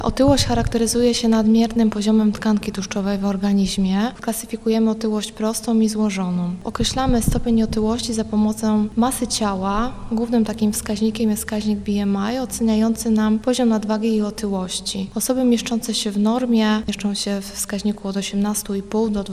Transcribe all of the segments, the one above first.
Otyłość charakteryzuje się nadmiernym poziomem tkanki tłuszczowej w organizmie. Klasyfikujemy otyłość prostą i złożoną. Określamy stopień otyłości za pomocą masy ciała. Głównym takim wskaźnikiem jest wskaźnik BMI, oceniający nam poziom nadwagi i otyłości. Osoby mieszczące się w normie mieszczą się w wskaźniku od 18,5 do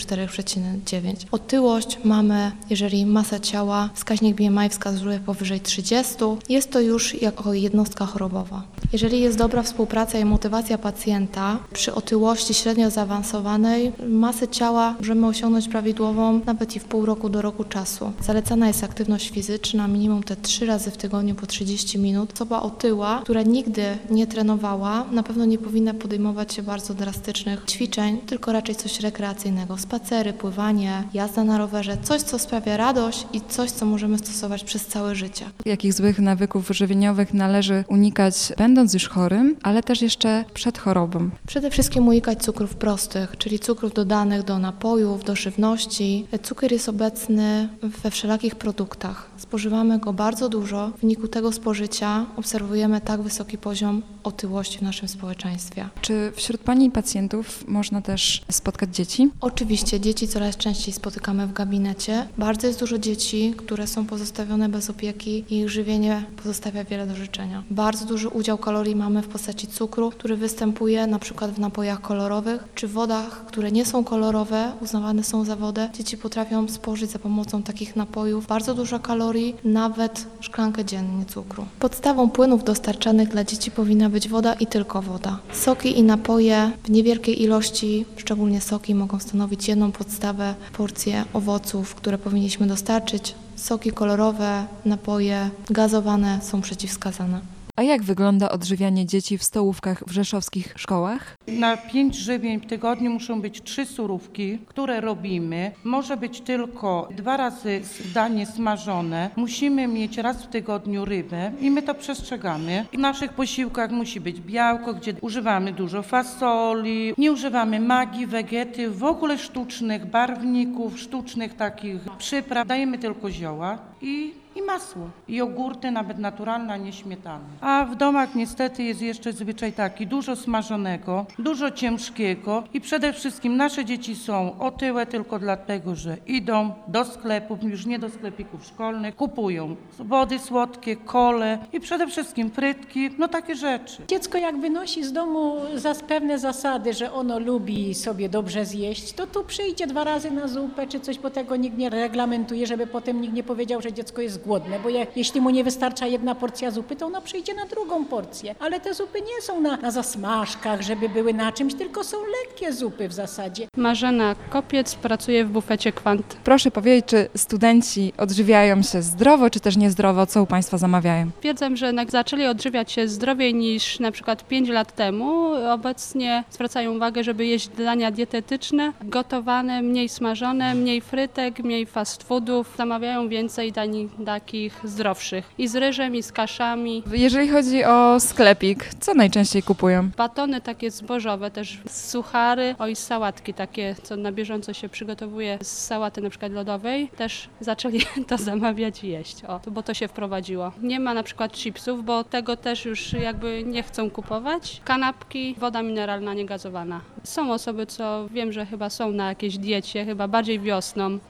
24,9. Otyłość mamy, jeżeli masa ciała, wskaźnik BMI wskazuje powyżej 30, jest to już jako jednostka chorobowa. Jeżeli jest dobra współpraca i motywacja pacjenta, przy otyłości średnio zaawansowanej masę ciała możemy osiągnąć prawidłową nawet i w pół roku do roku czasu. Zalecana jest aktywność fizyczna, minimum te 3 razy w tygodniu po 30 minut. Osoba otyła, która nigdy nie trenowała, na pewno nie powinna podejmować się bardzo drastycznych ćwiczeń, tylko raczej coś rekreacyjnego. Spacery, pływanie, jazda na rowerze, coś co sprawia radość i coś co możemy stosować przez całe życie. Jakich złych nawyków żywieniowych należy unikać, będąc już chorym, ale też jeszcze przed chorobą? Przede wszystkim unikać cukrów prostych, czyli cukrów dodanych do napojów, do żywności. Cukier jest obecny we wszelakich produktach. Spożywamy go bardzo dużo. W wyniku tego spożycia obserwujemy tak wysoki poziom otyłości w naszym społeczeństwie. Czy wśród Pani pacjentów można też spotkać dzieci? Oczywiście dzieci coraz częściej spotykamy w gabinecie. Bardzo jest dużo dzieci, które są pozostawione bez opieki i ich żywienie pozostawia wiele do życzenia. Bardzo duży udział kalorii mamy w postaci cukru, który występuje na przykład w napojach kolorowych czy w wodach, które nie są kolorowe, uznawane są za wodę. Dzieci potrafią spożyć za pomocą takich napojów bardzo dużo kalorii, nawet szklankę dziennie cukru. Podstawą płynów dostarczanych dla dzieci powinna być woda i tylko woda. Soki i napoje w niewielkiej ilości, szczególnie soki, mogą stanowić jedną podstawę, porcję owoców, które powinniśmy dostarczyć. Soki kolorowe, napoje gazowane są przeciwwskazane. A jak wygląda odżywianie dzieci w stołówkach w rzeszowskich szkołach? Na 5 żywień w tygodniu muszą być 3 surówki, które robimy. Może być tylko 2 razy danie smażone. Musimy mieć raz w tygodniu rybę i my to przestrzegamy. W naszych posiłkach musi być białko, gdzie używamy dużo fasoli, nie używamy magii, wegety, w ogóle sztucznych barwników, sztucznych takich przypraw. Dajemy tylko zioła i masło. I jogurty, nawet naturalne, a nie śmietane. A w domach niestety jest jeszcze zwyczaj taki, dużo smażonego, dużo ciężkiego i przede wszystkim nasze dzieci są otyłe tylko dlatego, że idą do sklepów, już nie do sklepików szkolnych, kupują wody słodkie, kole i przede wszystkim frytki, no takie rzeczy. Dziecko jak wynosi z domu za pewne zasady, że ono lubi sobie dobrze zjeść, to tu przyjdzie 2 razy na zupę czy coś, bo tego nikt nie reglamentuje, żeby potem nikt nie powiedział, że dziecko jest głodne, bo jeśli mu nie wystarcza 1 porcja zupy, to ona przyjdzie na drugą porcję. Ale te zupy nie są na zasmażkach, żeby były na czymś, tylko są lekkie zupy w zasadzie. Marzena Kopiec, pracuje w bufecie Kwant. Proszę powiedzieć, czy studenci odżywiają się zdrowo, czy też niezdrowo? Co u Państwa zamawiają? Twierdzę, że zaczęli odżywiać się zdrowiej niż na przykład 5 lat temu. Obecnie zwracają uwagę, żeby jeść dania dietetyczne, gotowane, mniej smażone, mniej frytek, mniej fast foodów. Zamawiają więcej dań takich zdrowszych. I z ryżem, i z kaszami. Jeżeli chodzi o sklepik, co najczęściej kupują? Batony takie zbożowe, też suchary, i sałatki takie, co na bieżąco się przygotowuje z sałaty na przykład lodowej. Też zaczęli to zamawiać i jeść, bo to się wprowadziło. Nie ma na przykład chipsów, bo tego też już jakby nie chcą kupować. Kanapki, woda mineralna niegazowana. Są osoby, co wiem, że chyba są na jakiejś diecie, chyba bardziej wiosną.